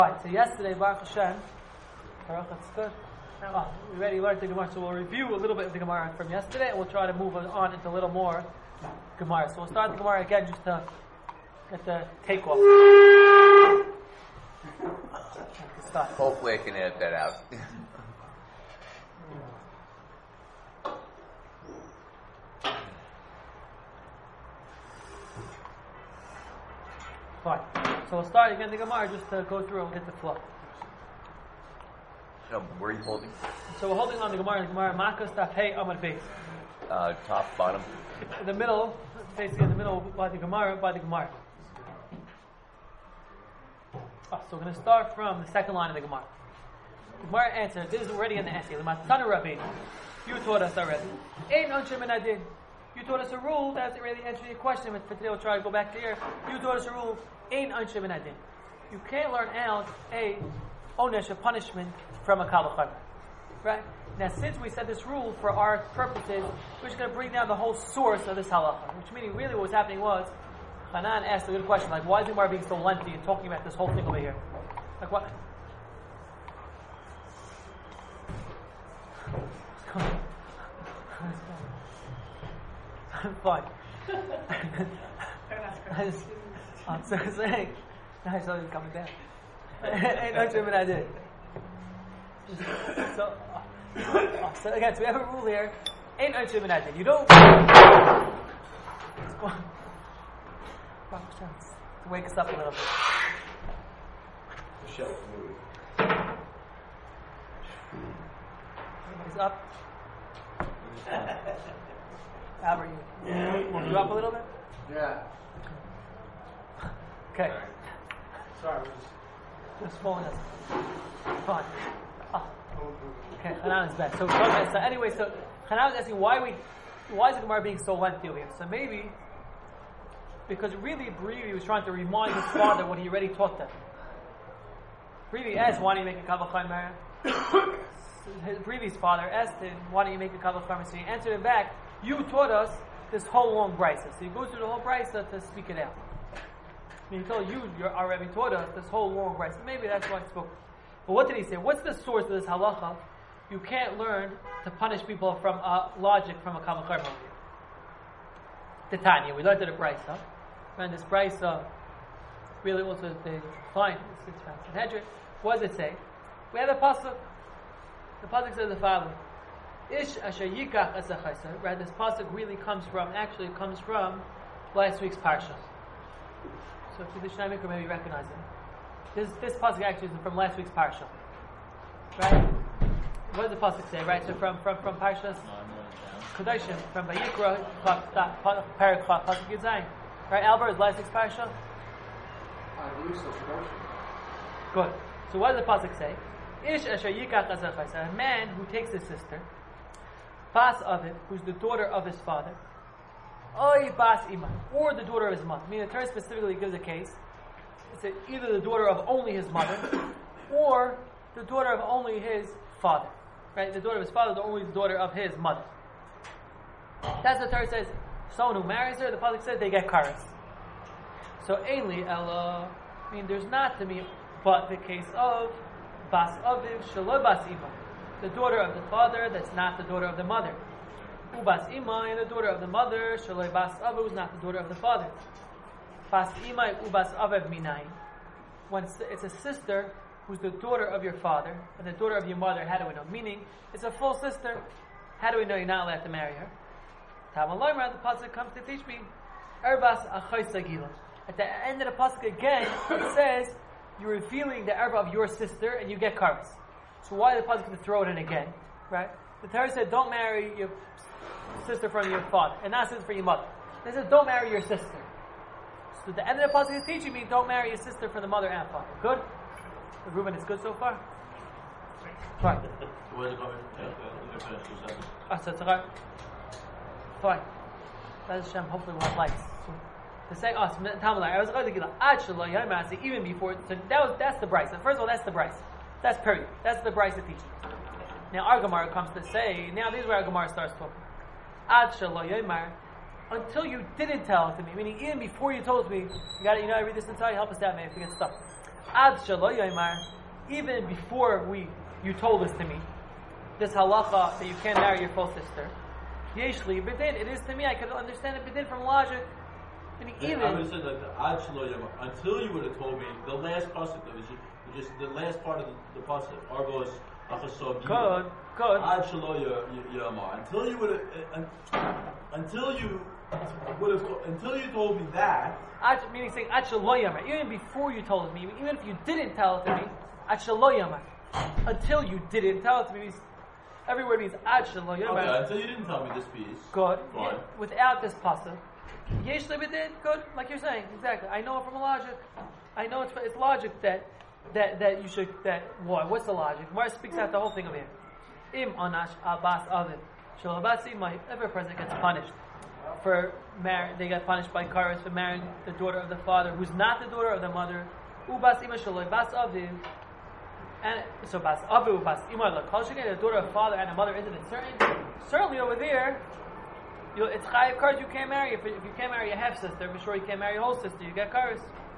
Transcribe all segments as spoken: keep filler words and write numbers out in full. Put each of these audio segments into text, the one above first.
Right, so yesterday, Baruch Hashem, Baruch, that's good. Oh, we already learned the Gemara, so we'll review a little bit of the Gemara from yesterday, and we'll try to move on into a little more Gemara. So we'll start the Gemara again just to get the takeoff. Hopefully I can edit that out. Fine. So we'll start again the Gemara just to go through and get the flow. So where are you holding? So we're holding on the Gemara, the Gemara Makas Tafhei Amud Beis. Uh, top, bottom. In the middle, basically in the middle by the Gemara, by the Gemara. Oh, so we're going to start from the second line of the Gemara. The Gemara answered, this is already in the essay. L'matana Rabbeinu, you taught us already. Ein ansher min adin. You taught us a rule, that's really answering your question, but for today we'll try to go back to here. You taught us a rule, ein ansher min adin. You can't learn out a onesh, a punishment, from a kal v'chomer. Right? Now since we said this rule for our purposes, we're just going to bring down the whole source of this halacha. Which meaning really what was happening was, Hanan asked a good question, like why is the Gemara being so lengthy and talking about this whole thing over here? Like what? I'm fine. I'm so saying. I saw you coming down. Ain't no German I did. So, uh, so again, so we have a rule here. Ain't no German I did. You don't. To wake us up a little bit. Michelle, He's up. How are you? Yeah. Woke you up a little bit? Yeah. Okay. Sorry. Just falling us. Fine. Oh. Okay, Hanan is back. So, so anyway, so Hanan is asking why we, why is the Gemara being so lengthy over here? So maybe because really Brevi was trying to remind his father what he already taught them. Brevi asked, why don't you make a kal v'chomer? His Brevi's father asked him, why don't you make a kal v'chomer? So he answered him back, you taught us this whole long brisa. So he goes through the whole brisa to speak it out. I mean, he told you, your, our Rebbe taught us this whole long brisa. Maybe that's why he spoke. But what did he say? What's the source of this halacha? You can't learn to punish people from uh, logic from a kal v'chomer. The Tanya, we learned it at brisa. And this brisa really also they find this Sanhedrin. What does it say? We have a pasuk. The pasuk says the following: Ish asher yikach as a chayser. Right, this pasuk really comes from. Actually, it comes from last week's parsha. So, if you the Shnei Mikra, maybe recognize it. This this pasuk actually is from last week's parsha. Right? What does the pasuk say? Right. So, from from from parshas Kedoshim, from Vayikra, Parak pasuk Yud Zayin. Right, Albert, is last week's parsha? I believe so. Good. So what does the pasuk say? Ish asher yikach as a chayser. A man who takes his sister, bas avim, who's the daughter of his father, oy bas ima, or the daughter of his mother. I mean, the Torah specifically gives a case. It's either the daughter of only his mother, or the daughter of only his father. Right, the daughter of his father, the only the daughter of his mother. That's what the Torah says. Someone who marries her, the pasuk says they get karas. So ainli ella, I mean, there's not to me, but the case of bas aviv shelo bas ima, the daughter of the father that's not the daughter of the mother. Ubas ima, and the daughter of the mother shelo bas aviv is not the daughter of the father. Bas ima ubas aviv minayin. When it's a sister who's the daughter of your father and the daughter of your mother, how do we know? Meaning, it's a full sister. How do we know you're not allowed to marry her? Tamaloimra, the pasuk comes to teach me, Erbas Achos Sagila. At the end of the pasuk again, it says you're revealing the erba of your sister and you get karas. So why the pasuk going to throw it in again, right? The Torah said don't marry your sister from your father, and not sister from your mother. It says don't marry your sister. So the end of the pasuk is teaching me don't marry your sister from the mother and father. Good. Reuben, it's good so far. Fine. Ah, so it's okay. Fine. That's Hashem. Hopefully we'll have lights. So, to say us, I was going to get actually even before. So that was that's the brisa. First of all, that's the brisa. That's period. That's the brisa teaching. Now our Gemara comes to say. Now this is where our Gemara starts talking. Ad shelo yomar, until you didn't tell it to me, meaning even before you told me, you got to, you know, I read this and tell you, help us out, man, if we get stuck. Ad shelo yoymar, even before we you told this to me, this halacha that you can't marry your full sister. Yeshli b'din, it is to me. I can understand it b'din from logic. Meaning even I would say like the ad shelo yoymar, until you would have told me the last pasuk that was just, just the last part of the, the pasuk. Argos achasov. good, good. Ad shelo yoymar. Until you would have, uh, until you would have, until you told me that. Ad, meaning saying ad shelo yoymar, even before you told it to me, even if you didn't tell it to me, ad shelo yoymar. Until you didn't tell it to me, means, every word means ad shelo yoymar. Okay, until you didn't tell me this piece. Good. Fine. Without this pasuk. Yesh libidin, good, like you're saying, exactly. I know it from a logic. I know it's, it's logic that that that you should that what? What's the logic? Gemara speaks out the whole thing of here. Im anash abbas avin. Shal abbas imay. Every person gets punished for marrying. They get punished by kares for marrying the daughter of the father, who's not the daughter of the mother. Ubas ima shaloi bas avin. And so bas avu bas ima la kol shekei the daughter of father and a mother isn't it certain? Certainly over there. You, it's chayav kares. You can't marry if, if you can't marry a half sister. Be sure you can't marry a whole sister. You get kares.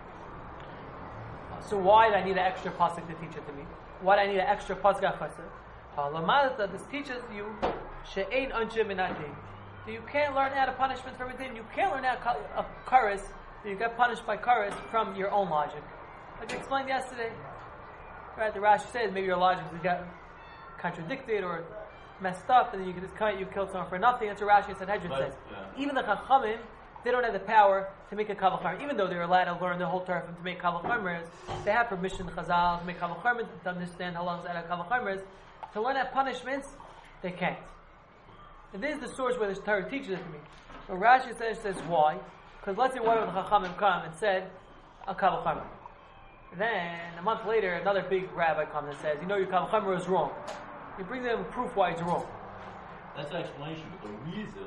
So why do I need an extra pasuk to teach it to me? Why do I need an extra pasuk afasir? Halamadata. This teaches you she'ein anshim minadin. You can't learn out of punishment from a din. You can't learn out of kares. You get punished by kares from your own logic. Like I explained yesterday, right? The Rashi says maybe your logic got contradicted or messed up, and then you can just cut you killed someone for nothing. That's what Rashi said. Hedron says. Yeah. Even the Chachamim, they don't have the power to make a Kal V'chomer. Even though they're allowed to learn the whole Torah to make Kal V'chomers, they have permission, Chazal, to make Kal V'chomers, to understand how long is out of Kal V'chomers. To learn out punishments, they can't. And this is the source where the Torah teaches it to me. So Rashi says, says why? Because let's say one of the Chachamim come and said a Kal V'chomer. Then a month later, another big rabbi comes and says, "You know, your Kal V'chomer is wrong." You bring them proof why it's wrong. That's the explanation, but the reason,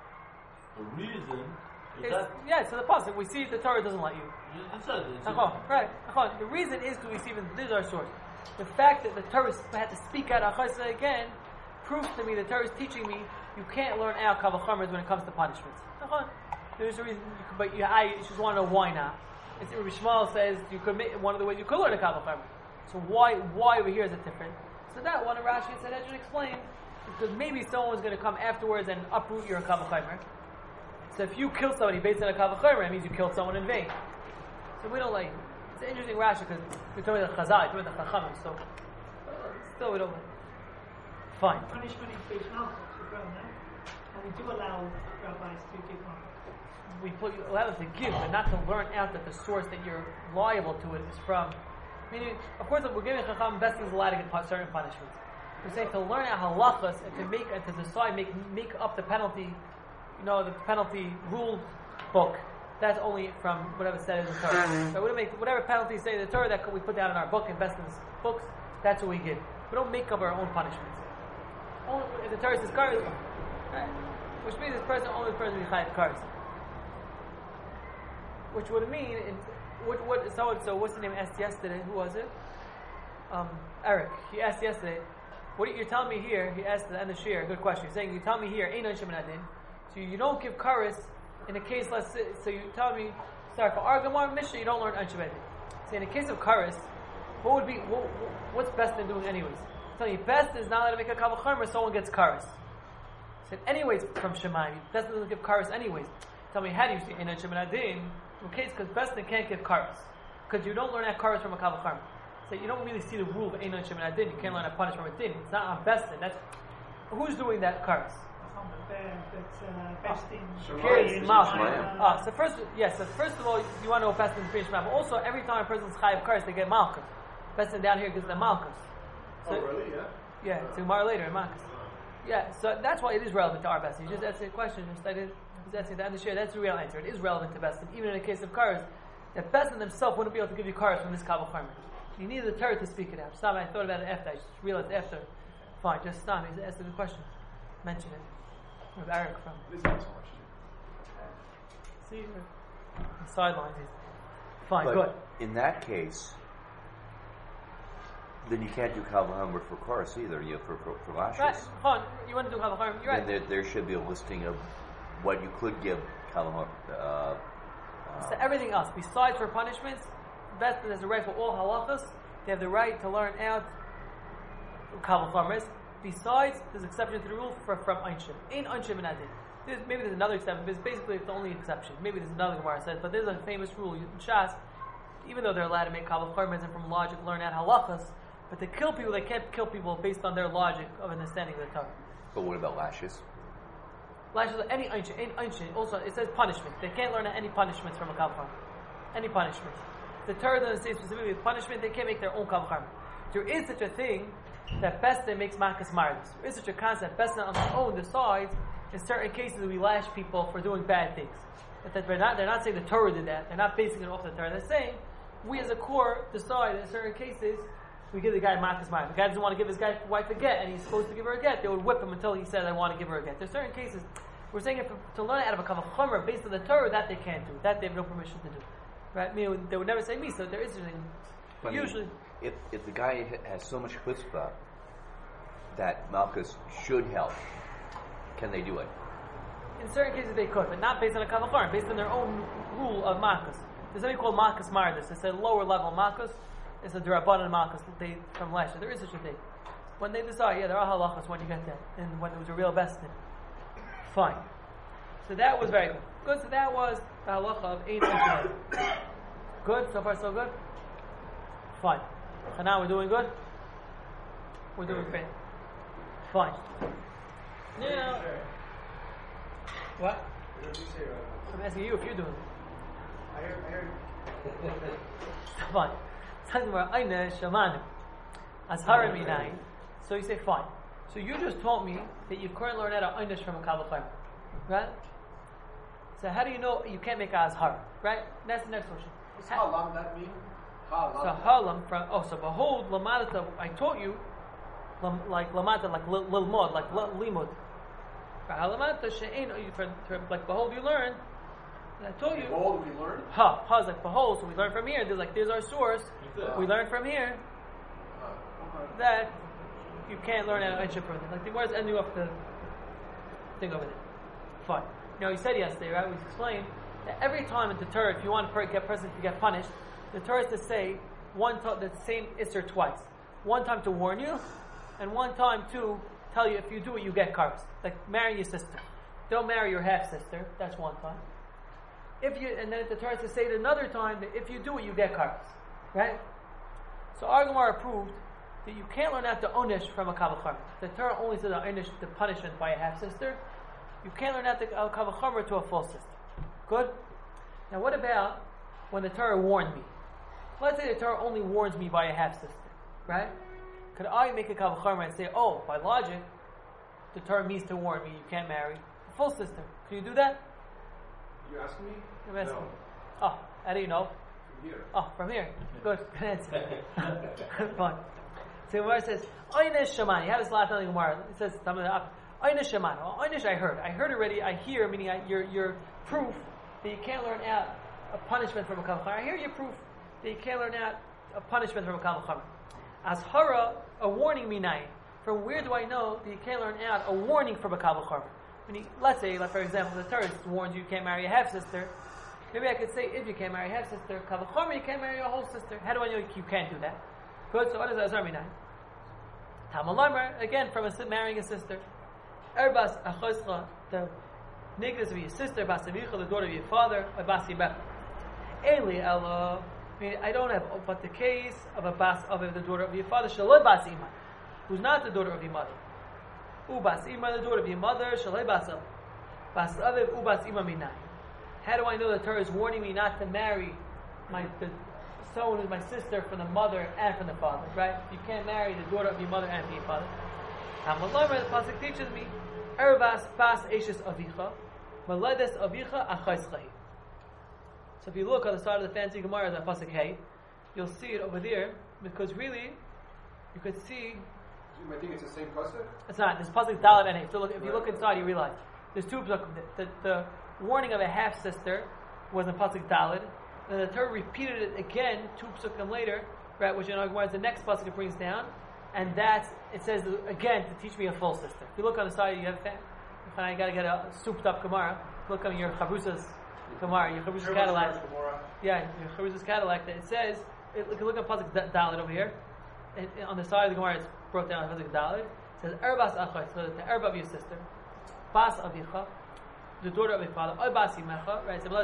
the reason is it's, that... Yeah, so the pasuk, we see the Torah doesn't let you. It's a, it's a, right. The reason is because we see, this is our source. The fact that the Torah had to speak out Achasa again proves to me the Torah is teaching me you can't learn out Kal V'chomers when it comes to punishments. There's a reason, you could, but you, I just want to know why not. It's, Rabbi Shmuel says you could make, one of the ways you could learn a Kal V'chomer. So why why over here is it different? So that one of Rashi said, I should explain, because maybe someone was going to come afterwards and uproot your Kal V'chomer. So if you kill somebody based on a Kal V'chomer, it means you killed someone in vain. So we don't like. It's an interesting Rashi because we're talking about the Chazal, we're talking about the Chachamim. So uh, still we don't like. Fine. Punishment includes malchus as well, no? And we do allow rabbis to give malchus. We put, allow them to give, but not to learn out that the source that you're liable to it is from. Meaning, of course, if we're giving Chacham, best is allowed to get certain punishments. We're saying to learn out halachas and to make and to decide, make make up the penalty, you know, the penalty rule book. That's only from whatever said in the Torah. So we don't make whatever penalties say in the Torah that we put down in our book, invest in books. That's what we give. We don't make up our own punishments. Only if the Torah says kares, right? Which means this person only the person who chayav kares. Which would mean, in, what what so so what's the name asked yesterday? Who was it? Um, Eric. He asked yesterday. What you're telling me here? He asked at the end of Shir. Good question. He's saying you tell me here, ain't no shemanadin. So you don't give kares in a case. Let's say, so you tell me. Sorry, for our Gemara Mishnah, you don't learn anshemanadin. So in a case of kares, what would be what, what's best in doing anyways? I'm telling you, best is not to make a Kal V'chomer. Someone gets kares. Said anyways from Shemaim. Best doesn't give kares anyways. Tell me how do you see ain't no shemanadin? In case, because Bestin can't give kares. Because you don't learn that kares from a Kal V'chomer. So you don't really see the rule of Einon Shemin Adin. You can't learn a punish from a din. It's not on Bestin. That's who's doing that kares? Bestin. Ah, so first, yes. So first of all, you want to know Bestin is finished. But also, every time a person's chayav kares, they get malchus. Bestin down here gives them malchus. So, oh really? Yeah. Yeah. It's tomorrow later in malchus. Yeah. So that's why it is relevant to our Bestin. You just asked a question. Just I did. That's the end share. That's the real answer. It is relevant to Bestin, even in a case of kares. That Bestin themselves wouldn't be able to give you kares from this Kal V'chomer. You need the Torah to speak it out. Stop. I thought about it after. I just realized after. Fine. Just stop. He asked a good question. Mention it. With Eric from. See, the sidelines. Fine. But good. In that case, then you can't do Kal V'chomer for kares either. You for for, for lashes. Right. Fine. You want to do Kal V'chomer? You're right. Then there, there should be a listing of what you could give Kal V'chomer. Uh, uh, so everything else besides for punishments, Best has the right for all halachas. They have the right to learn out Kal V'chomer. Besides, there's exception to the rule for from Einshim. In Einshim and Adin. There's, maybe there's another exception, but it's basically it's the only exception. Maybe there's another Gemara says, but there's a famous rule in Shas. Even though they're allowed to make Kal V'chomer and from logic learn out halachas, but to kill people, they can't kill people based on their logic of understanding of the Torah. But what about lashes? Lashes, any Einshin, any Einshin, also it says punishment. They can't learn any punishments from a Kal V'chomer. Any punishments. The Torah doesn't say specifically punishment, they can't make their own Kal V'chomer. There is such a thing that Besdin makes Makas Mardus. There is such a concept. Besdin on their own decides in certain cases we lash people for doing bad things. That they're not, they're not saying the Torah did that. They're not basing it off the Torah. They're saying we as a core decide in certain cases we give the guy Makas Mardus. The guy doesn't want to give his guy, wife a get and he's supposed to give her a get. They would whip him until he said I want to give her a get. There's certain cases we're saying if, to learn out of a Kal V'chomer based on the Torah that they can't do. That they have no permission to do. Right? I mean, they would never say me, so there is something. But Usually. I mean, if, if the guy has so much chutzpah that Malchus should help, can they do it? In certain cases they could, but not based on a Kal V'chomer, based on their own rule of Malchus. There's something called Malchus Mardus. It's a lower level Malchus. It's a Durabanan Malchus they, from last year. There is such a thing. When they decide, yeah, there are halachas when you get that, and when it was a real bestin. Fine. So that was very good. Good, so that was the halacha of eight and Good, so far so good? Fine. So now we're doing good? We're doing great. Fine. Now, what? What did you say, Rabbi? I'm asking you if you're doing it. I heard, I heard. Fine. Talking about Aina Shamanu. Azhara Minayin. So you say, fine. So you just told me that you couldn't learn out of Einish from a Kal V'chomer. Right? So how do you know you can't make a Azhara? Right? That's the next question. What's halam that mean? Halam. So halam from, oh, so behold, lamadata, I taught you, lam, like lamata, like lil, lilmod, like l- limud. Halamata she'ein, like behold, you learned. And I told you. Behold, we learn. Ha, ha is like behold, so we learn from here. There's like there's our source. Uh, We learn from here uh, okay. that you can't learn out of Einsha further. Like the words ending off the thing over there. Fine. Now he said yesterday, right? We explained that every time in the Torah, if you want to get a person to get punished, the Torah is to say one to- the same Isser twice. One time to warn you, and one time to tell you if you do it, you get carbs. Like marry your sister. Don't marry your half sister. That's one time. If you and then the Torah is to say it another time that if you do it, you get carbs. Right? So our Gemara proved that you can't learn out the onish from a Kal V'chomer. The Torah only says the onish, the punishment by a half sister. You can't learn out the Kal V'chomer to a full sister. Good? Now what about when the Torah warned me? Let's say the Torah only warns me by a half sister. Right? Could I make a Kal V'chomer and say, oh, by logic, the Torah means to warn me, you can't marry a full sister. Can you do that? You asking me? I'm asking. No. Oh, how do you know? From here. Oh, from here. Good. Good answer. Fine. So Gemara says, Einish Shamani. How does Last tell Gemara? It says, Einish Shamani. Well, Einish I heard. I heard already. I hear, meaning I, your, your proof that you can't learn out a punishment from a Kal V'chomer. I hear your proof that you can't learn out a punishment from a Kal V'chomer. Azhara, a warning minayin. From where do I know that you can't learn out a warning from a Kal V'chomer? Meaning, let's say, like for example, the Torah warns you you can't marry a half sister. Maybe I could say, if you can't marry a half sister, Kal V'chomer, you can't marry a whole sister. How do I know you can't do that? Good. So what does Azhar minayin? Tamalamar, again from a, marrying a sister. Erbas achoscha, the niggas of your sister, bas avicha, the daughter of your father, or bas yibecha. Eli ella, I mean, I don't have, but the case of a bas of the daughter of your father, shaloi bas ima, who's not the daughter of your mother. U bas ima, the daughter of your mother, shaloi bas av. Bas aviv, u bas ima minai. How do I know the Torah is warning me not to marry my the someone who's my sister from the mother and from the father, right? You can't marry the daughter of your mother and your father. Hamalamer, the pasuk teaches me, Ervas bas eshes avicha, maledes avicha achayschai. So if you look on the side of the fancy Gemara, the pasuk hey, you'll see it over there because really, you could see. You might think it's the same pasuk. It's not. This pasuk is dalet and hey. So look, if you look inside, you realize there's two pasukim. The, the, the warning of a half sister was in pasuk dalet. And the Torah repeated it again two pasukim later, right? Which in our Gemara is the next pasuk it brings down, and that's it says again to teach me a full sister. If you look on the side, you have I got to get a souped up Gemara. Look on your Chabrusas Gemara, your Chabrusas Cadillac. Yeah, Charuz's Cadillac. It says, it, look, look at Pasuk Dalet over here. It, it, on the side of the Gemara, it's brought down Pasuk Dalet. It says, Erbas Achai, so the Erba of your sister, Bas Avicha, the daughter of your father, Oy Bas Imecha, right? So,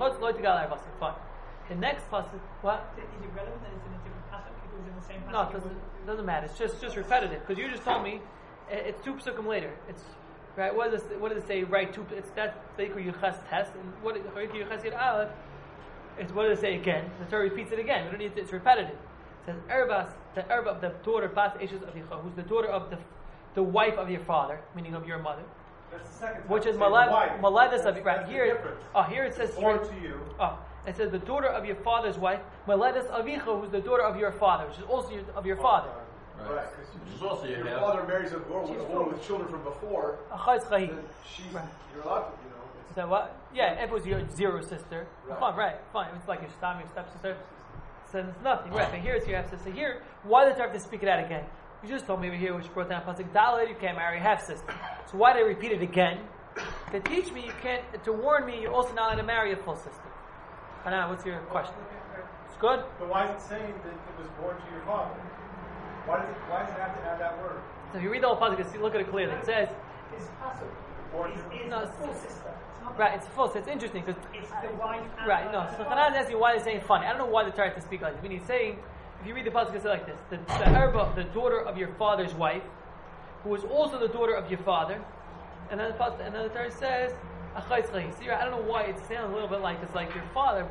fine. The next Pasuk, what? Is it relevant that it's in a different pasuk? If it was in the same pasuk? No, it doesn't, it doesn't matter. It's just just repetitive. Because you just told me, it, it's two psukim later. It's, right, what does it, what does it say, right, two, it's that, Vayikru Yuchas test, and what, Vayikru Yuchas Yid Aleph, it's what does it say again? The Torah repeats it again. We don't need to, it's repetitive. It says, Erbas, the Erba of the daughter, Bas Eshes Avicha, who's the daughter of the the wife of your father, meaning of your mother. That's the second time. Which is Say wife. Maledis of, That's- right, that's the here, difference. oh, here it says, Born to you. oh, it says the daughter of your father's wife, Maledis Avicha, who's the daughter of your father, which is also your, of your father. Right. Right. Because Which is also your you have. father marries a woman, with, a woman with children from before, Achaz Chahi. then she's, Right. you're allowed to, you know. It's, So what? Yeah, if it was your zero sister, Right. fine, right, fine. It's like your stam, your stepsister. So it's nothing, right? But here it's your half sister. Here, why did I have to speak it out again? You just told me over here, which brought down Pasuk Dalet, you can't marry a half sister. So why did I repeat it again? To teach me, you can't. To warn me, you're also not allowed to marry a full sister. Hanan, what's your question? It's good. But why is it saying that it was born to your father? Why does it, why does it have to add that word? So if you read the whole Pasuk, you see, look at it clearly. It says, This pasuk Born is, to is No, the it's- full sister. It's not right, it's full. So it's interesting because It's the wife and right, the- no. the So father. Hanan is asking why they're saying funny. I don't know why they try to speak like this. Meaning, he's saying, if you read the pasuk, it's like this: the, the Erba, the daughter of your father's wife, who is also the daughter of your father, and then the pasuk, and then the Torah says, "Achayis chayi." See, I don't know why it sounds a little bit like it's like your father.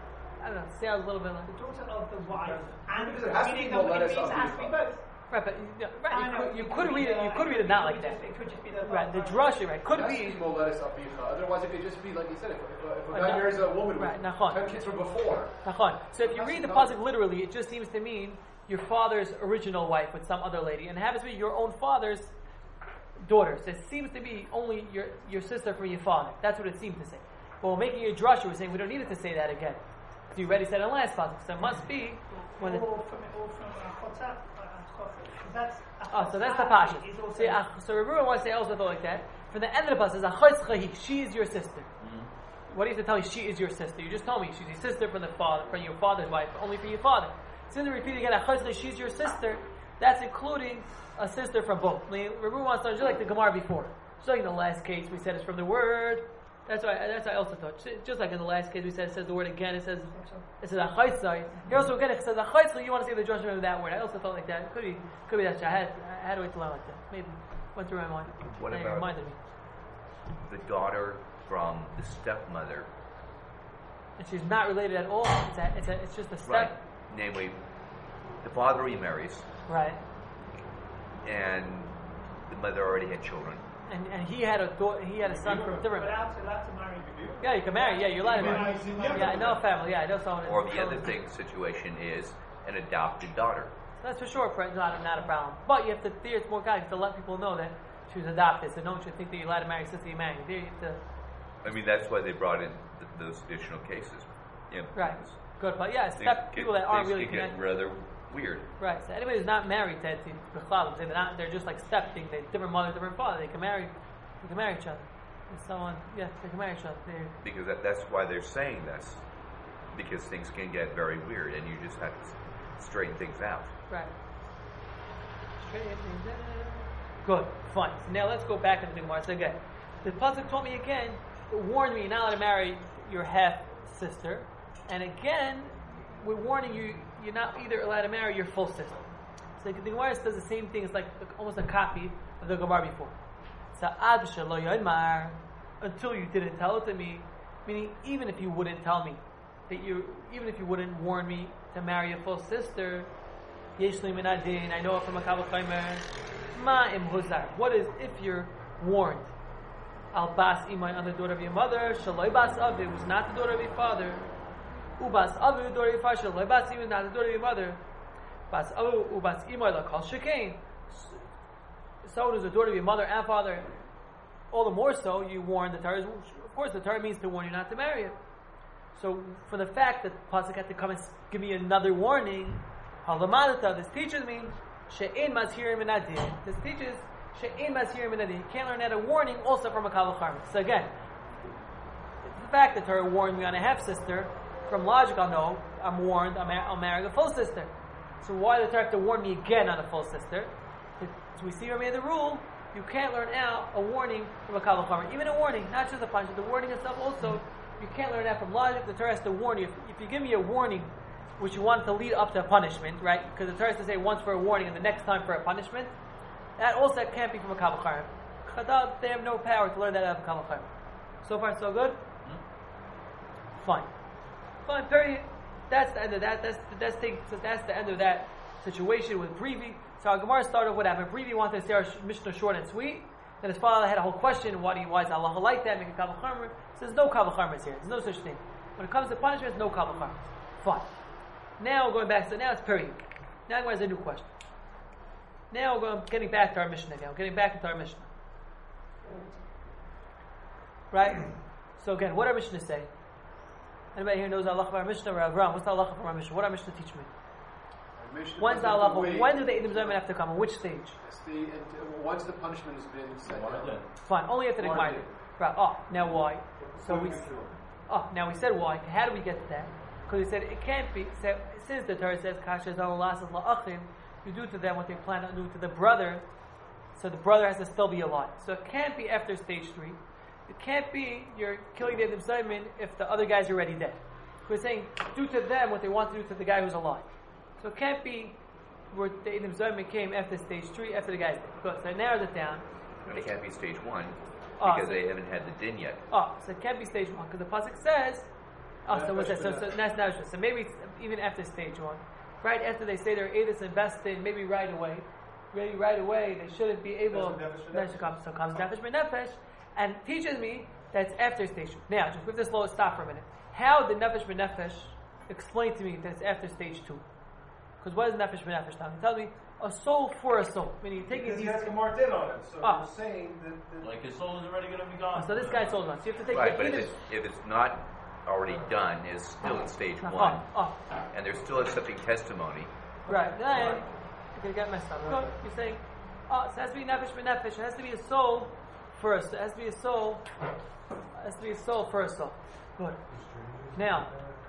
I don't know. It sounds a little bit like The daughter of the wife. And Because it has to meaning be that Moledes it means it has to be Avicha. both. right, but yeah, right. I You know, could, you could read it. You uh, could read it not like could that. just- It could just be the Right, the father. drasha, right? it Could has to be. be Moledes Avicha. Otherwise, it could just be, like you said, if, if, a- if a Right, guy no. marries a woman Right, with nachon. ten kids from before, Nachon. So if you read the pasuk literally, it just seems to mean your father's original wife with some other lady, and it happens to be your own father's daughter. So it seems to be only your your sister from your father. That's what it seemed to say. But we're making a drasha. We're saying we don't need it to say that again. So you already said it in the last pasuk. So it must be when. The, Or from, or from uh, Chotzah, uh, Chotzah. 'Cause that's oh, so that's the Achotza pasuk. is also- See, uh, so Rebbe wants to say also thought like that. From the end of the pasuk, is achayis chahi. She is your sister. Mm-hmm. What do you have to tell me? She is your sister. You just told me she's your sister from the father, from your father's wife, only for your father. Since they repeat again, "Achayis she's your sister," that's including a sister from both. I mean, Rebbe wants to just like the Gemara before. Just like in the last case, we said it's from the word. That's why. That's why I also thought. Just like in the last case, we said it says the word again. It says it says "Achayis." Here also again it says "Achayis." You want to say the judgment of that word? I also thought like that. Could be. Could be that. I had. I had to wait to learn like that. Maybe went through my mind. What Now you about- reminded me? The daughter from the stepmother, And she's not related at all. It's a, it's a, it's just a step. right? Namely, the father remarries, Right. and the mother already had children. And and he had a daughter, he had a son from different. But allowed to, allowed to marry. Yeah, you can marry. Yeah, you're allowed to marry. Right. Yeah, I know a family. Yeah, I know someone. Or the someone- other thing situation is an adopted daughter. That's for sure. Fred, Not not a problem. But you have to. There, it's more guys. You have to let people know that she was adopted. So no one should think that you're allowed to marry a sister you marry. There, you have to. I mean, that's why they brought in th- those additional cases. Yeah, Right. because Good. But yeah, things step get- people that aren't things really can get connected. rather weird. Right. So anybody who's not married to to Bechla, they're not. They're just like step thing. They different mother, different father. They can marry. They can marry each other. If someone, yeah, they can marry each other. They're, Because that, that's why they're saying this. Because things can get very weird, and you just have to s- straighten things out. Right. Straight things out. Good. Fine. So now let's go back into the Gemara. So again, the pasuk told me again, warned me you're not allowed to marry your half sister, and again, we're warning you you're not either allowed to marry your full sister. So the Gemara does the same thing. It's like almost a copy of the Gemara before. So ad shelo yomar, until you didn't tell it to me, meaning even if you wouldn't tell me that you, even if you wouldn't warn me to marry a full sister, yesh li min adin, I know it from a Kavod Chaimer. Ma im huzar. What is if you're warned? Al bas imay, on the daughter of your mother. Shaloi bas avi, was not the daughter of your father. Ubas avi, the daughter of your father. Shaloi bas imay, not the daughter of your mother. Bas avi, ubas imay, la kol shekain. Someone who's the daughter of your mother and father, all the more so, you warn the Torah. Of course, the Torah means to warn you not to marry it. So, for the fact that Pasuk had to come and give me another warning, halamadata, this teaches me she'in mazhirim min adin. This teaches she'in mazhirim min adin. You can't learn that a warning also from a kavod charmim. So again, the fact that Torah warned me on a half sister from logic, I'll know, I'm warned, I'm, I'm marrying a full sister. So why does the Torah have to warn me again on a full sister? So we see we made the rule, you can't learn out a warning from a Kal V'chomer. Even a warning, not just a punishment, the warning itself also, you can't learn out from logic. The Torah has to warn you. If, if you give me a warning, which you want to lead up to a punishment, right? Because the Torah has to say once for a warning and the next time for a punishment, that also can't be from a Kal V'chomer. Chadal, they have no power to learn that out of a Kal V'chomer. So far, so good? Mm-hmm. Fine. Fine, period. That's the end of that. That's the, that's, thing, so that's the end of that situation with Brevi. So our Gemara started with what happened. Brevi wanted to say our Mishnah short and sweet. Then his father had a whole question. Why, do you, why is Allah like that? Make a Kal V'chomer. So there's no Kal V'chomers here. There's no such thing. When it comes to punishment, there's no Kal V'chomers. Fine. Now going back. So now it's period. Now there's a new question. Now we're going, getting back to our Mishnah again. We're getting back into our Mishnah. Right? So again, what our Mishnah say? Anybody here knows the halacha of our Mishnah? Rav Ram, what's the halacha from our Mishnah? What our Mishnah teach me? Mishnah When's the doesn't halacha? wait. When do the Eidim Zayim have to come? On which stage? It's the, and once the punishment has been set down. Fine, only after the One Gemara. day. Right. Oh, now why? So we. Oh, now we said why. How do we get to that? Because we said it can't be. So since the Torah says Kasher Zalon Lasas La'achim, you do to them what they plan to do to the brother. So the brother has to still be alive. So it can't be after stage three. It can't be you're killing the Eidim Zayim if the other guy's already dead. We're saying do to them what they want to do to the guy who's alive. So it can't be where the Eidim Zayim came after stage three, after the guy's dead. Good. So I narrowed it down. And it can't be stage one Oh. because they haven't had the din yet. Oh, so it can't be stage one because the pasuk says. Oh, so what's that? So, so that's not true. So maybe it's even after stage one, right after they say they're Edis and Bestin, maybe right away, maybe right away they shouldn't be able. Nefesh Nefesh comes, so comes nefesh b'nefesh, and teaches me that it's after stage two. Now, just with this slow stop for a minute. How did nefesh b'nefesh explain to me that it's after stage two? Because what is nefesh b'nefesh? It tells me a soul for a soul, meaning you're taking Because these. he has a martin on it, so Ah. you're saying that, that Like his soul is already going to be gone. So this guy's soul on. So you have to take Right, the but if Edom- it's, if it's not already done, it's still in stage Oh, one, oh, and they're still accepting testimony. right. Then you're gonna get messed up. Good. You're saying, oh, so it has to be nefesh b'nefesh. It has to be a soul first. It has to be a soul. It has to be a soul for a soul. Good. Now,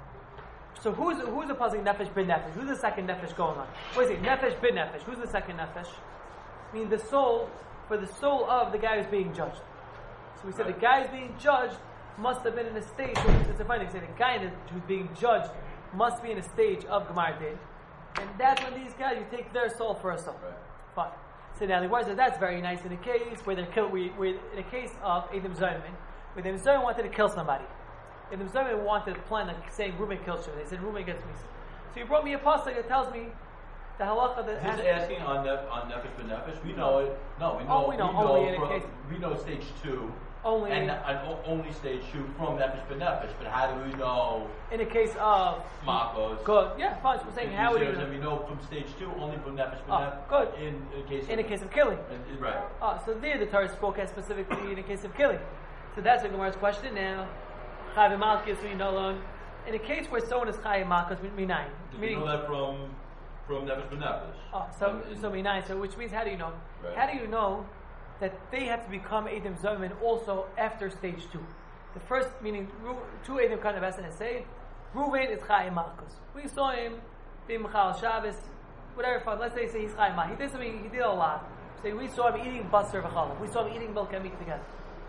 so who's who's opposing nefesh b'nefesh? Who's the second nefesh going on? What is it? Nefesh b'nefesh. Who's the second nefesh? I mean, the soul for the soul of the guy who's being judged. So we said the guy who's being judged must have been in a stage. It's a funny thing. The guy who's being judged must be in a stage of Gemar Din, and that's when these guys you take their soul for a soul. Right. Fine. So now the word says that's very nice in a case where they're kill, we, we, in a case of Eidim Zayim, where Eidim Zayim wanted to kill somebody. Eidim Zayim wanted to plan like saying Reuben kills you. They said Reuben gets me. So you brought me a pasuk that tells me the halacha that He's asking on nef- on nefesh b'nefesh. We know it. No, we know. Oh, we know, only in a from- case- We know stage two. only And, and o- only stage two from nefesh b'nefesh. But how do we know in a case of makos? good. Yeah, fine. So we're saying how would you And we know from stage two only from nefesh Oh, b'nefesh. good. In a case. in a of, case of killing. and- right. Oh, so there the Torah spoke as specifically in a case of killing. So that's the Gemara's question now. Chayv Malchus we know alone. In a case where someone is Chayv Malchus minayin, Did we meaning know that from from nefesh b'nefesh? oh, so Um, so minayin. So which means how do you know? Right. How do you know that they have to become Eidim Zayim also after stage two? The first meaning Ru- two Eidim kind of essence say Ruvain is Chayv Malchus. We saw him being Michal Shabbos, whatever fun. Let's say, say he's Chayv Malchus. He did something. He did a lot. Say we saw him eating basar v'challah. We saw him eating milk and meat together.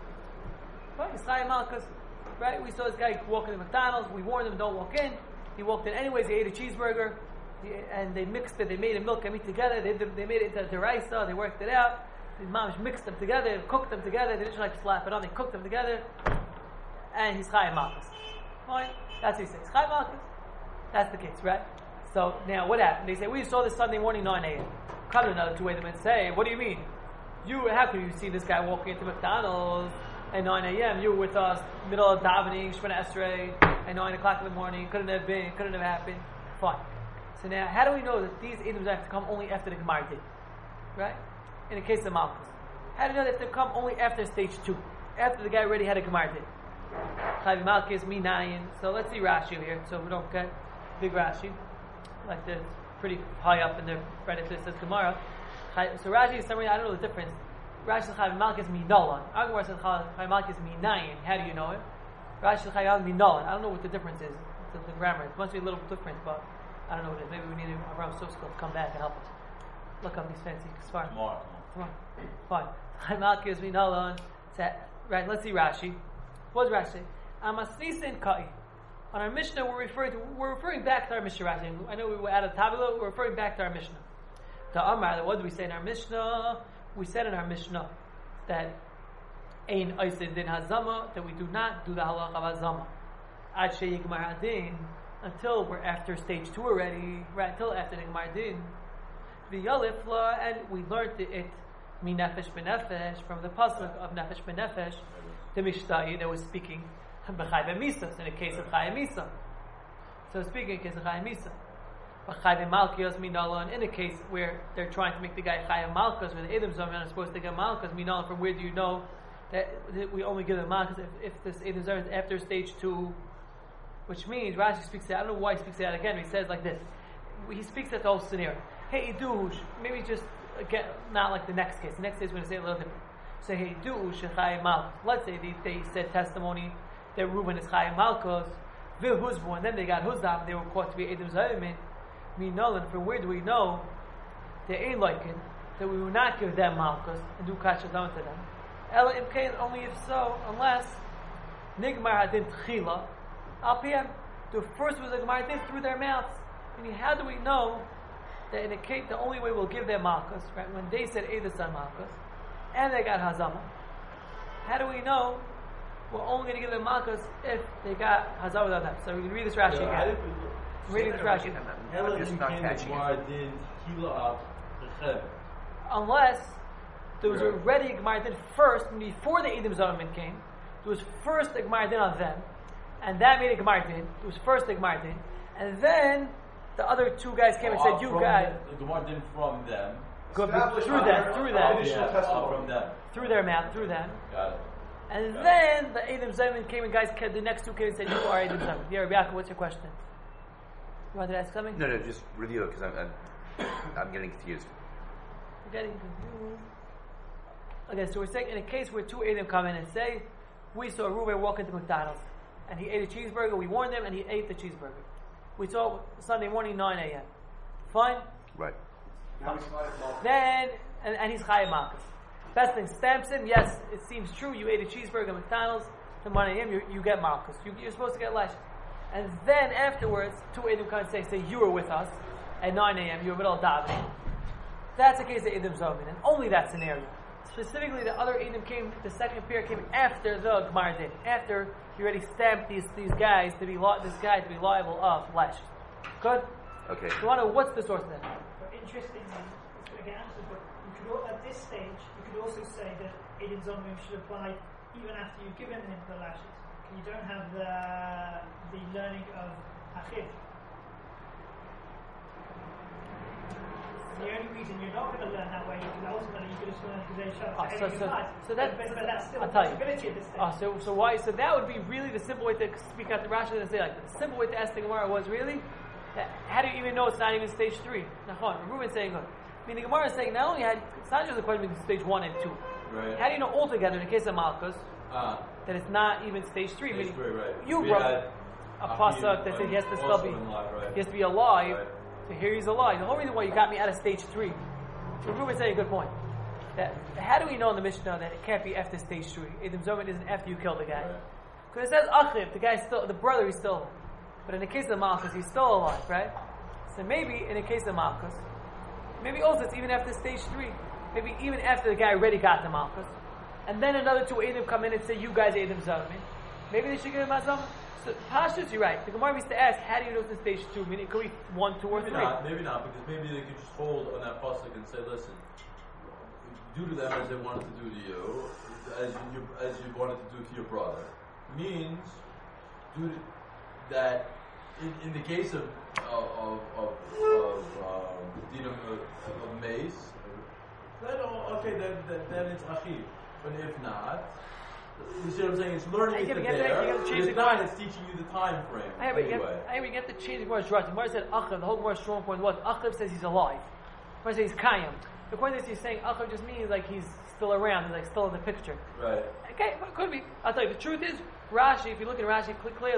Right, he's Chayv Malchus. Right, we saw this guy walking to McDonald's. We warned him, don't walk in. He walked in anyways. He ate a cheeseburger, he, and they mixed it. They made a milk and meat together. They, they made it into a deraisa. They worked it out. His mom mixed them together, cooked them together. They didn't like slap it on. They cooked them together, and he's Chayv Malchus. Fine, that's what he says. Chayv Malchus. That's the case, right? So now what happened? They say we saw this Sunday morning nine a.m. Come to another two way and say, what do you mean? You how can you see this guy walking into McDonald's at nine a.m. You were with us, middle of davening, Shemona Esrei, at nine o'clock in the morning. Couldn't have been, couldn't have happened. Fine. So now, how do we know that these Eidim have to come only after the Gemara did? Right? In the case of Malchus. How do you know that they come only after stage two? After the guy already had a Gemara did? Chayv Malchus, Minayin. So let's see Rashi here, so we don't get big Rashi. Like the pretty high up in the right after it says Gemara. So Rashi is summary, I don't know the difference. Rashi says Chayv Malchus Minalan. Agamar says Chayv Malchus Minayin. How do you know it? Rashi says Chayv Minalan. I don't know what the difference is. to the grammar. It must be a little different, but I don't know what it is. Maybe we need Avraham Sovskov to come back and help us. Look up these fancy Sfarim. Tomorrow. Come on. Fine. Malkias Minalon. Right, let's see Rashi. What does Rashi say? Amasnisin Kai. On our Mishnah, we're referring to we're referring back to our Mishnah. Rashi. I know we were out of Tabula. We're referring back to our Mishnah. To Amar, what did we say in our Mishnah? We said in our Mishnah that Ein Oisin Din Hazama, that we do not do the halacha of Hazama. Ad Sheyigmar Hadin, until we're after stage two already, right? Until after the Gmar Din. The Yalifla, and we learned it Mi Nefesh B'Nefesh from the pasuk of Nefesh B'Nefesh, the Mishnah that was speaking B'Chai B'Misa, in the case of Chai Misa. So speaking in the case of Chai Misa. B'Chai B'Malkios Minalon, in the case where they're trying to make the guy Chai Malkos, where the Edom Zoman are supposed to get Malkos Minalon, from where do you know that, that we only give them Malkos if, if this Edom Zoman is after stage two, which means Rashi speaks that. I don't know why he speaks that again. He says like this. He speaks that the whole scenario. Hey, Idush, maybe just again, not like the next case. The next case we're going to say a little different. Say, hey, Idush, Chai Malkos. Let's say they, they said testimony that Reuben is Chai Malkos, Vil Huzbu, and then they got Huzdam, and they were caught to be Edom Zoman. Me Nolan, from where do we know that ain't like it, that we will not give them Malkos and do Kasha down to them? Ella Imkain, only if so, unless Nigmar Hadin Tchila, Al P M, the first was a Gemar Hadin through their mouths. Meaning, how do we know that in a case, the only way we'll give them Malkos, right, when they said Edom on Malkos, and they got Hazama, how do we know we're only going to give them Malkos if they got Hazama on them? So we can read this Rashi Yeah, again. Reading this Rashi. I'm just not catching it. Unless there was already a Gemar Din first, before the Edom Zoman came, there was first a Gemar Din on them, and that made a Gemar Din. There was first a Gemar Din, and then the other two guys came and said, "You guys." The Gemara Din from them. Good, through them, through them, Yeah, uh, from them. through their mouth, through them, Got it. and Got then the Edom Zoman came and guys, the next two came and said, "You are Edom Zoman." Yeah, Rabbi Yaakov, what's your question? You wanted to ask something? No, no, just review it because I'm, I'm, I'm getting confused. We're getting confused. Okay, so we're saying in a case where two Edom come in and say, we saw Reuben walk into McDonald's and he ate a cheeseburger, we warned him and he ate the cheeseburger. We saw Sunday morning, nine a.m. Fine? Right. Now he's Chai Malkos. Then, and, and he's Chai Malkos. Best thing, stamps him, yes, it seems true, you ate a cheeseburger at McDonald's, to one a.m. you, you get Malkos. You, you're supposed to get less. And then afterwards, two Edom come and say, say, you were with us at nine a.m., you were middle of davening. That's the case of Edom Zoman, and only that scenario. Specifically, the other Edom came, the second pair came after the Gemar Din, after you already stamped these these guys to be li- this guy to be liable of lashes. Good? Okay. So, I know what's the source of that? But interestingly, it's going to get answered, but you could, al- at this stage, you could also say that Edom Zoman should apply even after you've given him the lashes. You don't have the the learning of Achiv. The only reason you're not going to learn that way is because ultimately you could have learned because they showed Oh, so, so, so that, but, but that's still I'll a tell you. possibility at this stage. Oh, so, so why? So that would be really the simple way to speak out the Rashi and say like the simple way to ask the Gemara was really that how do you even know it's not even stage three? Nachon, Reuben's saying good. I mean the Gemara is saying not only had it's not just a question between stage one and two. Right. How do you know altogether in the case of Malkos Ah. that it's not even stage three? Stage Meaning three, right. you We brought had a Achim pasuk that said he has to still also be in life, right. he has to be alive. Right. So here he's alive. The whole reason why you got me out of stage three. So Reuben's saying a good point. That how do we know in the Mishnah that it can't be after stage three? Edom Zoman isn't after you kill the guy. Because it says Achiv, the guy's still, the brother is still alive. But in the case of Malchus, he's still alive, right? So maybe in the case of Malchus, maybe also it's even after stage three. Maybe even after the guy already got to Malchus. And then another two Edom come in and say, you guys Edom Zoman. Maybe they should give him Azam. So Pashtus, you're right. The Gemara used to ask, how do you know it's in stage two? Meaning it could be one, two, or Maybe three. not, maybe not, because maybe they could just hold on that pasuk and say, listen, do to them as they wanted to do to you, as you as you wanted to do to your brother. Means do to, that in, in the case of of of, of, of um, Dinam of, of mace, then oh, okay, then, then then it's achiv. But if not, you see what I'm saying? It's learning You is gotta- you there. gotta- you gotta change It's the not. Gemara. It's teaching you the time frame. I have, you anyway. have, I have, you have to change the Gemara's dress. The Gemara said Achiv, the whole Gemara's strong point was Achiv says he's alive. The Gemara says he's Kayim. The point is he's saying Achiv just means like he's still around, he's like still in the picture. Right. Okay, but it could be. I'll tell you, the truth is, Rashi, if you look at Rashi cl- clearly,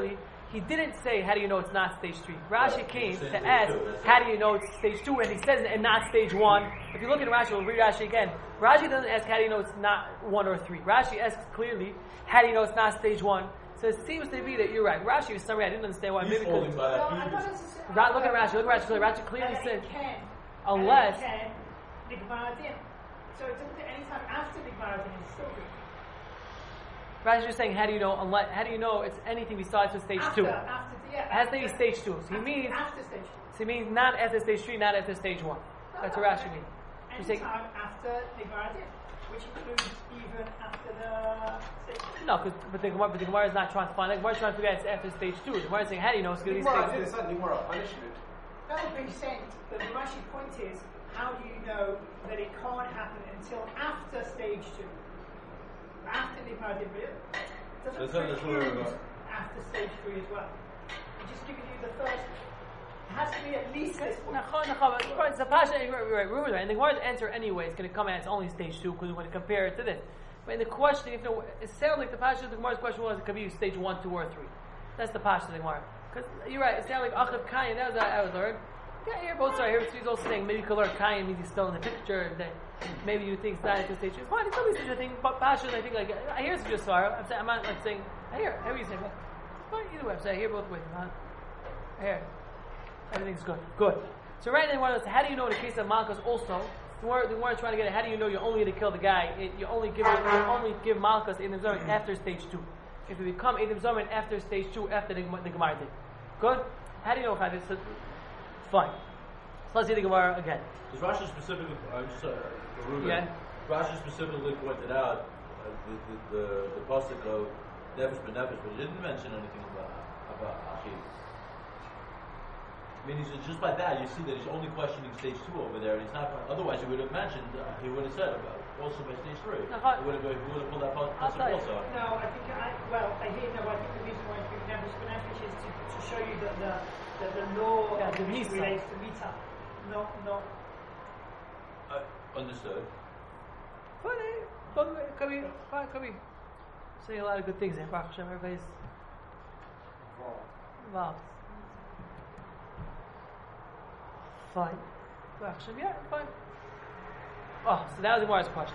he didn't say, how do you know it's not stage three? Rashi Right. came He's saying to stage ask, two, that's how it. do you know it's stage two? And he says, and not stage one. If you look at Rashi, we'll read Rashi again. Rashi doesn't ask, how do you know it's not one or three? Rashi asks clearly, how do you know it's not stage one? So it seems to be that you're right. Rashi was summary, I didn't understand why. He's Maybe holding because by that No, I previous. thought it's the same- Ra- look at Rashi, look at Rashi, clearly. Rashi clearly And said, it can. unless, And it can, Nigmar Din. So it doesn't any time after Nigmar Din is still good. Rashi is saying, how do you know, unless, how do you know it's anything besides for stage After, two? after, yeah. It has to be after- stage two. So he after- means, after stage two. so he means not after stage three, not after stage one. That's what Rashi means. He's saying, Anytime after Nigmar Din, which includes even after the stage two. no, cause, but the Gemara, but the Gemara is not trying to find. The Gemara is trying to figure out it's after stage two. The Gemara is saying, how do you know it's going to be Nigmar stage Adin, two? it's not Nigmar a punishment. No, but he's saying the Rashi point is, how do you know that it can't happen until after stage two? After Nigmar Din, it So doesn't it's not necessarily preclude about- after stage three as well. I'm just giving you the first. It has to be at least this point. Nachon, nachon, but right, it's a pasha, right, right, right, right. And the Gemara's answer anyway is going to come out, it's only stage two because we're going to compare it to this. But in the question, if it, it sounds like the pasha, the Gemara's question was, it could be stage one, two, or three. That's the pasha of the Gemara. Because you're right, it sounds like Achav Kayan, that was I was learned. Yeah, here both sides. Here he's also saying maybe you could learn Kayan means he's still in the picture. That maybe you think it's not at the stage. It's fine. It's always such a thing. But passion, I think like I hear it's just Svara. I'm saying I'm not like saying I hear. I hear what you saying. But either way, I'm saying I hear both ways. Huh? I hear. Everything's good. Good. So right now, one of us, how do you know in the case of Malchus also? The word, the word trying to get it. How do you know you're only going to kill the guy? It, you only give it, you only give Malchus in the zone after stage two. If you become Edom Zoman after stage two, after the, the Gemara did. Good. How do you know how this? is? Fine. So let's see the Gemara again. Because Rashi specifically, I'm just uh, for Ruben, Yeah. Rashi specifically pointed out uh, the the the, the pasuk of nefesh b'nefesh, but he didn't mention anything about about achiv. I mean, he's, just by that you see that he's only questioning stage two over there, and he's not. Otherwise, he would have mentioned. Uh, he would have said about also by stage three. No, he would have he would have pulled that pasuk I'll tell you. also. No, I think I well, I hear no. I think the reason why it's been never benefic is to, to show you that the that the law Yeah, of the which misa. relates to mita, not not. Uh, understood. Fine. eh? Both ways. Could be. Fine. Could be. Saying a lot of good things there. Baruch Hashem. Everybody's involved. Fine. Baruch Hashem. Yeah. Fine. Oh, so that was the Gemara's question.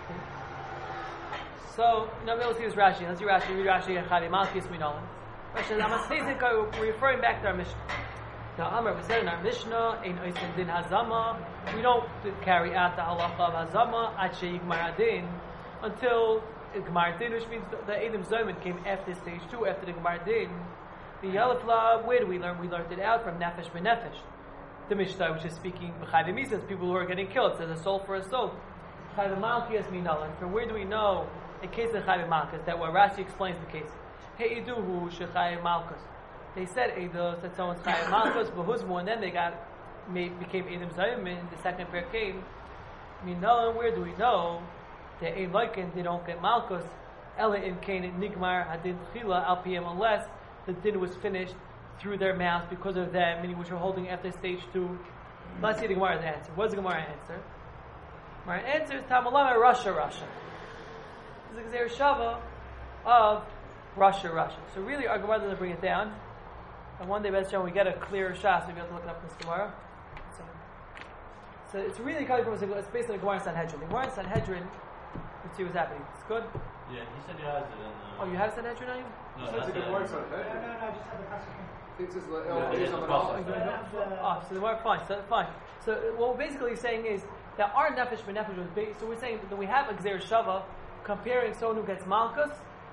So, now let's see this Rashi. Let's see Rashi. Read Rashi and Chadi Malchus Minolan. Rashi, I'm saying we're referring back to our Mishnah. The Amr, we said in our Mishnah, in Oisin Din Hazama, we don't carry out the halacha of Hazama at Sheikh Din until Gemar Din, which means the, the Edom Zoman came after stage two, after the Gemar Din. The Yalafla, where do we learn? We learned it out from Nefesh B'Nefesh. The Mishnah, which is speaking B'Chayim Misas, people who are getting killed, says a soul for a soul. Chayim Malchus Minalan. From where do we know, in case of Chayim Malchus, that what Rashi explains the case? Heiduhu Shechayim Malchus. They said Eidos that someone's Chayim Malchus, Bahuzmu, and then they got made, became Edom Zayim. The second prayer came. Minalan, where do we know that Ein Loikin, they don't get Malchus? Ela in Kain Nigmar Hadin Chila Al Piem, unless the din was finished through their mouth because of them, meaning which were holding after stage two. Let's see the Gemara's answer. What's the Gemara answer? My answer is Tamalama Russia Russia. This is a Gzeir Shava of Russia Russia. So really our Gemara doesn't bring it down. And one day B'ez Shem we get a clearer shas, maybe we have to look it up in this Gemara. So, so it's really coming from, it's based on the Gemara in Sanhedrin. The Gemara in Sanhedrin, let's see what's happening. It's good? Yeah, he said he has it in. Uh, Oh, you have Sanhedrin on you? No, It's that's a good it. word, son. No, no, no. I just have the passage. It's his, oh, Yeah, he's it's someone a else. process. Oh, so the Gemara, fine, so fine. So what we're basically saying is that our nefesh b'nefesh was big. So we're saying that we have a Gzeir Shava comparing someone who gets Malchus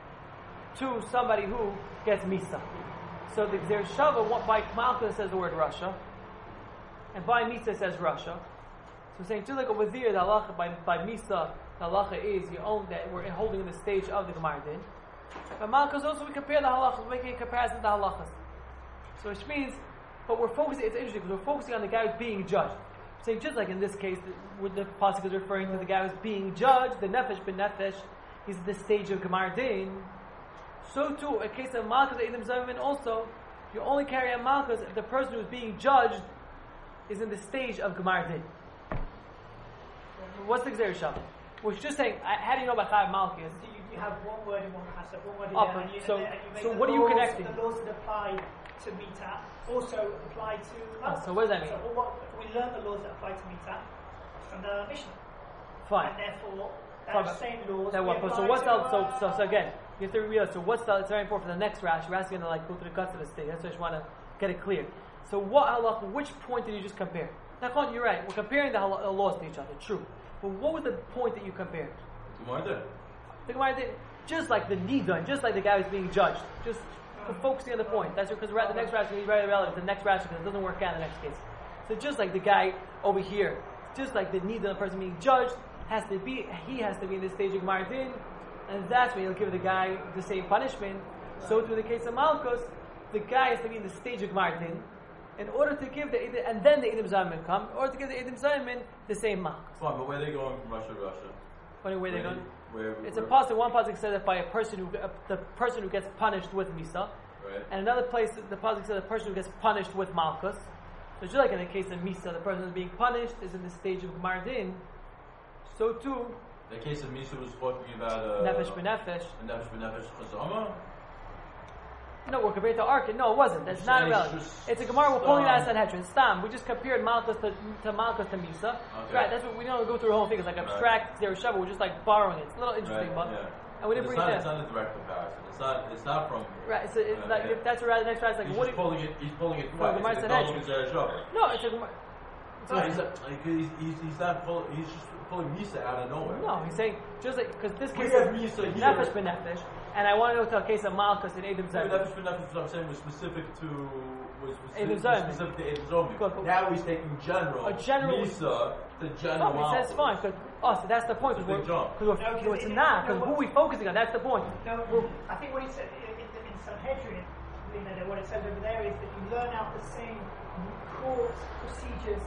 to somebody who gets Misa. So the Gzeir Shava, what- by Malchus says the word Russia, and by Misa says Russia. So we're saying too like a Wazir, the halacha by, by Misa, the halacha is you own that we're holding in the stage of the Gemara Din. But Malchus also we compare the halachas, we're making a comparison to the halachas. So which means, but we're focusing, it's interesting because we're focusing on the guy who's being judged. Saying just like in this case, where the pasuk is referring to the guy who's being judged, the nefesh ben nefesh, he's at the stage of Gemar Din. So too, a case of Malchus Edom Zayim also, you only carry on Malchus if the person who's being judged is in the stage of Gemar Din. What's the Gzeir Shava? We're just saying, how do you know about Chayav Malchus? So you, you have one word in one passage, one word in Oh, there, and you, so- and then- and you make so the what are you laws- connecting? The laws that apply to Mita also apply to Malchus. so what does that mean? So what, we learn the laws that apply to Mita from the Mishnah. Fine. And therefore, Fine, those same laws That we what, apply so what's to, else? So, uh, so, so again, you have to realize. So what's the? It's very important for the next Rashi. Rashi going to like go to the guts of the state. That's why I just want to get it clear. So what halacha? Which point did you just compare? Now, you're right. We're comparing the hal- the laws to each other. True. But what was the point that you compared? Gemara did. The Gemara did. Just like the Nidon, just like the guy who's being judged. Just focusing on the point. That's because the next Rashi is very relevant. The next Rashi, because it doesn't work out in the next case. So just like the guy over here, just like the Nidon, the person being judged, has to be, he has to be in this stage of Gemara Din, and that's when he'll give the guy the same punishment. So to the case of Malchus, the guy has to be in the stage of Gemara Din, in order to give the, and then the Eidim Zayman come, in order to give the Eidim Zayman the same Malchus. Fine, but where are they going from Russia to Russia? Where, where they going? Where, It's where, a pasuk. One pasuk says that by a person who, uh, the person who gets punished with Misa, right. and another place the pasuk says the person who gets punished with Malchus. So just like in the case of Misa, the person who's being punished is in the stage of Gemara Din. So too, The case of Misa was talking about uh, Nefesh b'Nefesh. Nefesh b'Nefesh Chazama. No, we're compared to Arkin. No, it wasn't. That's It's not just- relevant. just It's a Gemara. We're pulling it out of Stam. Sanhedrin. Stam. We just compared Malchus to, to Malchus to Misa. Okay. Right. That's what we don't go through the whole thing. It's like Right. abstract Zerushav. We're just like borrowing it. It's a little interesting, Right, but yeah. and we didn't it's bring not, it It's down. not a direct comparison. It's not. It's not from. Right. It's, a, it's Uh, like yeah. if that's around the next round. It's like He's what? just do you- pulling it. He's pulling it No, twice. the Gemara It's said like Hedge. double Gezerah Shavar. No, it's a Gemara. It's No, not- he's, not, like, he's, he's, he's not pull, he's just pulling Misa out of nowhere. No, he's saying just like because this We case have is Misa here. Nefesh b'Nefesh, and I want to go to a case of Malchus and Eidim So Zayman. Nefesh b'Nefesh, what I'm saying, was specific to was Eidim specific, Zayman. specific to Eidim Zayman. Good, but- Now he's taking general. A general- Misa to No, general. he says fine. Cause, oh, so that's the point. It's a Because big jump. we're, No, cause it's it- not. no, Because who what- we focusing on? That's the point. No, I think what it said in, in, in Sanhedrin, you know, what it says over there is that you learn out the same court procedures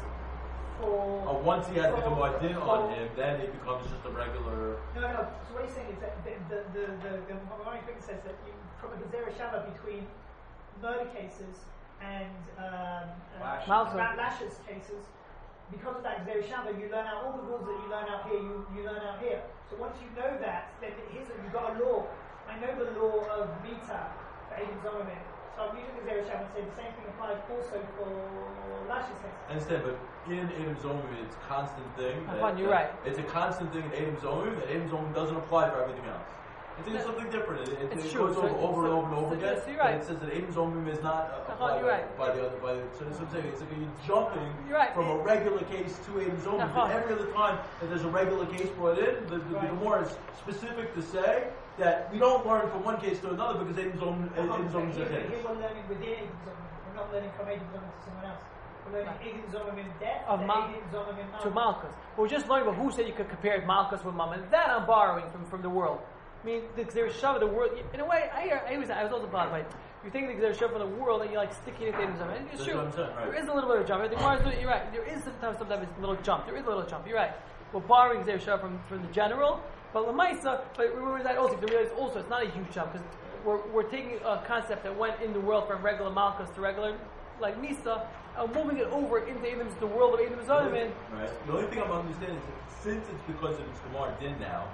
for. Uh, once he has the for- Gemara Din for- on him, then it becomes just a regular. No, no. So what he's saying is that the the the the, the Gemara says that you, from a Gezerah Shava between murder cases and um, uh, Malchus. Ra- lashes cases, because of that Gezerah Shava, you learn out all the rules that you learn out here. You you learn out here. So once you know that, then here's a, you've got a law. I know the law of Mita for Eidim Zomim. So I'm using Gezerah Shava and say the same thing applies also for lashes cases. I understand, but in Eidim Zomim, it's a constant thing. that- Afan, you're that- right. It's a constant thing in Eidim Zomim that Eidim Zomim doesn't apply for everything else. It's No, something different. It, it, it's it true. goes So- over, over and so- over and over so- again. so you're right. But it says that Eidim Zomim is not uh, Afan, applied you're by, right. by the other. By the, so that's what I'm saying. It's like you're jumping You're right. from a regular case to Eidim Zomim. Afan. But every other time that there's a regular case brought in, the, the, Right. the Gemara is specific to say that we don't learn from one case to another because Eidim Zomim Eidim Zomim is a Here, case. here we're learning within Eidim Zomim. We're not learning from Eidim Zomim to someone else. We're learning Right. Eidim Zomim in death Of to Mal- Eidim Zomim in To Malchus. But we're just learning about who said you could compare Malchus with Mammon. That I'm borrowing from, from the world. I mean, the Zerushav of the world. In a way, I, I was I was also bothered by it. You're taking the Zerushav from the world and you're like sticking it in something. And it's That's true. what I'm saying, right. There is a little bit of jump. The Gemara is- You're right. There is sometimes sometimes it's a little jump. There is a little jump. You're right. We're borrowing Zerushav from, from the general, but Lamaisa. But remember that also. You have to realize also it's not a huge jump because we're we're taking a concept that went in the world from regular Malchus to regular like Misa, and moving it over into Eidim, the world of Eidim Zayman. Right. The only thing I'm understanding is that since it's because of it's Gemara Din now,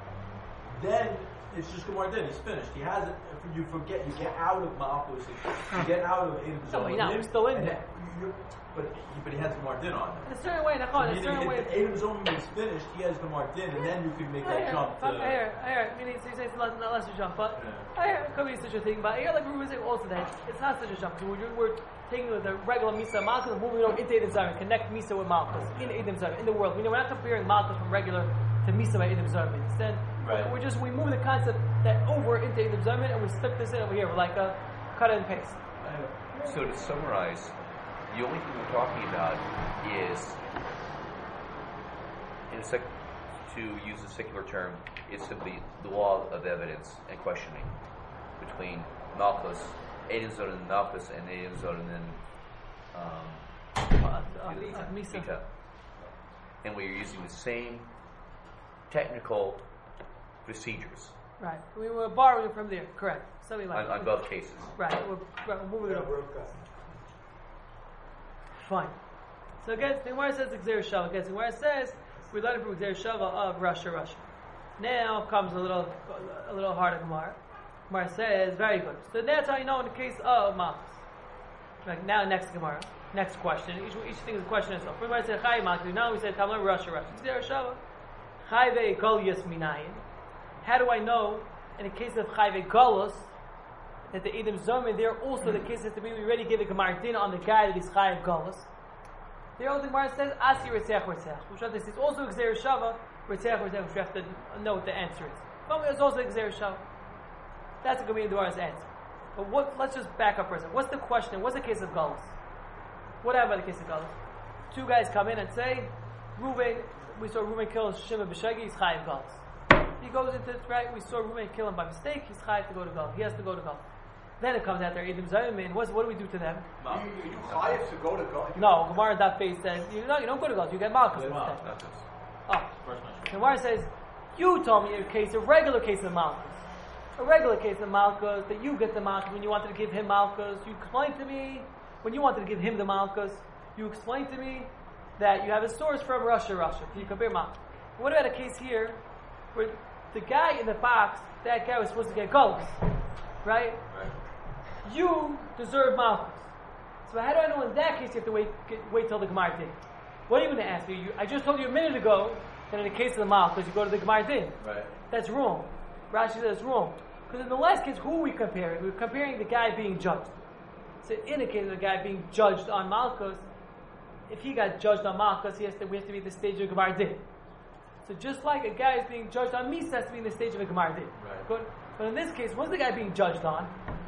then it's just Gemara Din. He's finished. He has it. You forget. You get out of Malchus. You get out of Eidim No, but Zayman. now we're still in and there. then you- But he, but he has Gemara Din on him. In a certain way, Nachon, in a Meaning certain way. if the Eidim Zayman is finished, he has Gemara Din, and then you can make that jump to. I hear, I hear. I mean, it's, it's not, not less a jump, but Yeah. I hear it could be such a thing. But I hear, like we were saying also that it's not such a jump. We're, we're taking the regular Misa Malchus and moving it over into Eidim Zayman, connect Misa with Malchus in Eidim Zayman in the world. We know we're not comparing Malchus from regular to Misa by Eidim Zayman. Instead, Right. we're just we move the concept that over into Eidim Zayman and we stick this in over here. We're like a cut and paste. So to summarize, the only thing we're talking about is, in a sec- to use a secular term, is simply the law of evidence and questioning between Malchus, Eidim Zayman Malchus, and Eidim Zayman um, Uh, uh, uh, Misa. Mika. And we are using the same technical procedures Right. We were borrowing from there. Correct. Something like on, on both cases. Right. We're, right, we're moving it over. Fine. So again, the Gemara says Xer Shava. Again, the Gemara says we learn from Xer Shava of Russia, Russia. Now comes a little, a little harder Gemara. Gemara says very good. So that's how you know in the case of Malchus. Like now, next Gemara, next question. Each, each thing is a question itself. First, I said Chai Makli. Now we said Tamar Russia Russia. It's there Shava. Chayve Golius Minayin. How do I know in the case of Chayve Golos that the Edom Zomin there also the case is to be we already give a Gemara din on the guy that is Chayve Golos. There also the Gemara says Asi Ritzach Ritzach, which is it's also Xer Shava Ritzach Ritzach, which we have to know what the answer is. But it's also Xer Shava. That's going to be the Gemara's answer. But what? Let's just back up for a second. What's the question? What's the case of Golos? What about the case of Golos? Two guys come in and say, Reuven, we saw Reuven kill Shimon B'Shagi, he's Chayiv Golos. He goes into it, right? We saw Reuven kill him by mistake, he's Chayiv to go to Golos. He has to go to Golos. Then it comes out there, Edom Zayim, what do we do to them? You, you Chayiv to go to Golos? No, Gemara that face says, you, no, you don't go to Golos, you get Malchus instead. Oh. Gemara says, you told me a case, a regular case of Malchus. A regular case of Malchus, that you get the Malchus when you wanted to give him Malchus. You explained to me, when you wanted to give him the Malchus, you explained to me that you have a source from Russia, Russia. You compare Malchus. What about a case here where the guy in the box, that guy was supposed to get Golos, right? Right. You deserve Malchus. So how do I know in that case you have to wait get, wait till the Gemara Din? What are you going to ask me? You, I just told you a minute ago that in the case of the Malchus, you go to the Gemara Din. Right. That's wrong. Rashi says it's wrong. Because in the last case, who are we comparing? We're comparing the guy being judged. So in the case of the guy being judged on Malchus, if he got judged on Malchus, he has to, we have to be at the stage of Gemara Din. So just like a guy is being judged on Misa has to be in the stage of a Gemara Din. Right. Good? But in this case, what's the guy being judged on?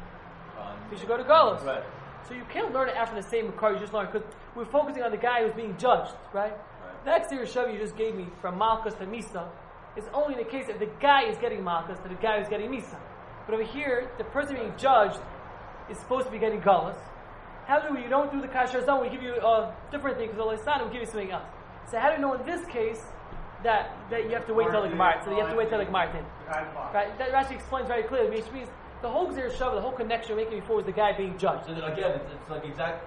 Um, He should go to Golos. Right. So you can't learn it after the same Makar you just learned, because we're focusing on the guy who's being judged, right? Right. Next year, Shav you just gave me from Malchus to Misa is only in the case if the guy is getting Malchus to the guy who's getting Misa. But over here, the person being judged is supposed to be getting Golos. How do we, you don't do the Kasher Zon, we give you a different thing, because Allah Sana will give you something else. So how do you know in this case that, that you have to wait till the Gemara, so you have to wait till the Gemara Din? Right? That Rashi explains very clearly, which means the whole Gzer Shav, the whole connection we're making before was the guy being judged. So then again, it's, it's like exact.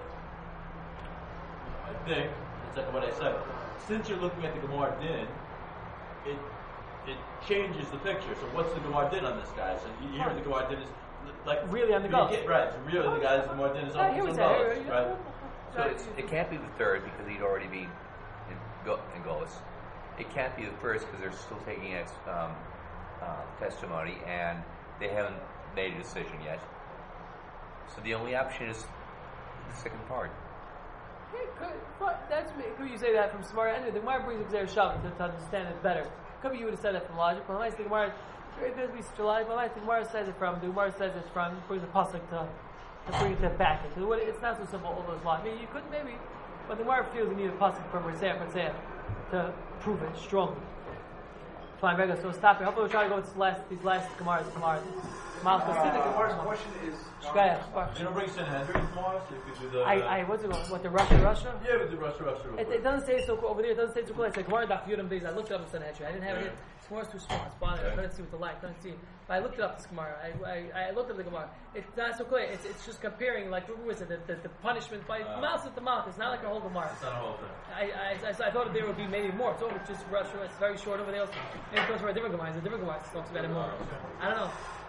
I think it's like what I said. Since you're looking at the Gemara Din, it it changes the picture. So what's the Gemara Din on this guy? So you hear the Gemara Din is like Really on the Golos. Right. So really the guy's Gemara Din is Yeah, on here we the say, Golos, here, right? So it's, it can't be the third because he'd already been in, go, in Golos. It can't be the first because they're still taking ex, um, uh, testimony and they haven't made a decision yet. So the only option is the second part. Yeah, could, but that's me. Could you say that from smart? Anyway, the Gemara brings Xer Shav to, to understand it better. Could be you would have said that from logic, but I think the Gemara very good to be such a logic. But I think the Gemara says it from the Gemara says it from brings a pasuk to to bring it to back. Because it's not so simple. All those logic. I mean, you could maybe, but the Gemara feels you need a pasuk from Rizeh Rizeh to prove it strongly. Fine, very good. So stop here. Hopefully we'll try to go with this last, these last Gemaras tomorrow. Malchus. Uh, Gemara's question is. Shkaya. You don't bring Sanhedrin tomorrow, so you could do the. I, I, what's it called? What, the Russia, Russia? Yeah, with the Russia, Russia. It, it doesn't say so cool over there. It doesn't say so cool. It's like Gemara Daf Yudam Beis. I looked it up in Sanhedrin. I didn't have it. Here. It's more too small. It's bothering. I couldn't see with the light. I couldn't see. But I looked it up. This Gemara. I, I, I looked up the Gemara. It's not so clear. It's, it's just comparing like what was it? The, the, the punishment by uh, mouse at the mouth. It's not like a whole Gemara. It's not a whole thing. I, I, I, I thought there would be maybe more. It's over just Russia. It's very short over there. Maybe it goes for a different Gemara. It's a different Gemara. It talks about it more. I don't know.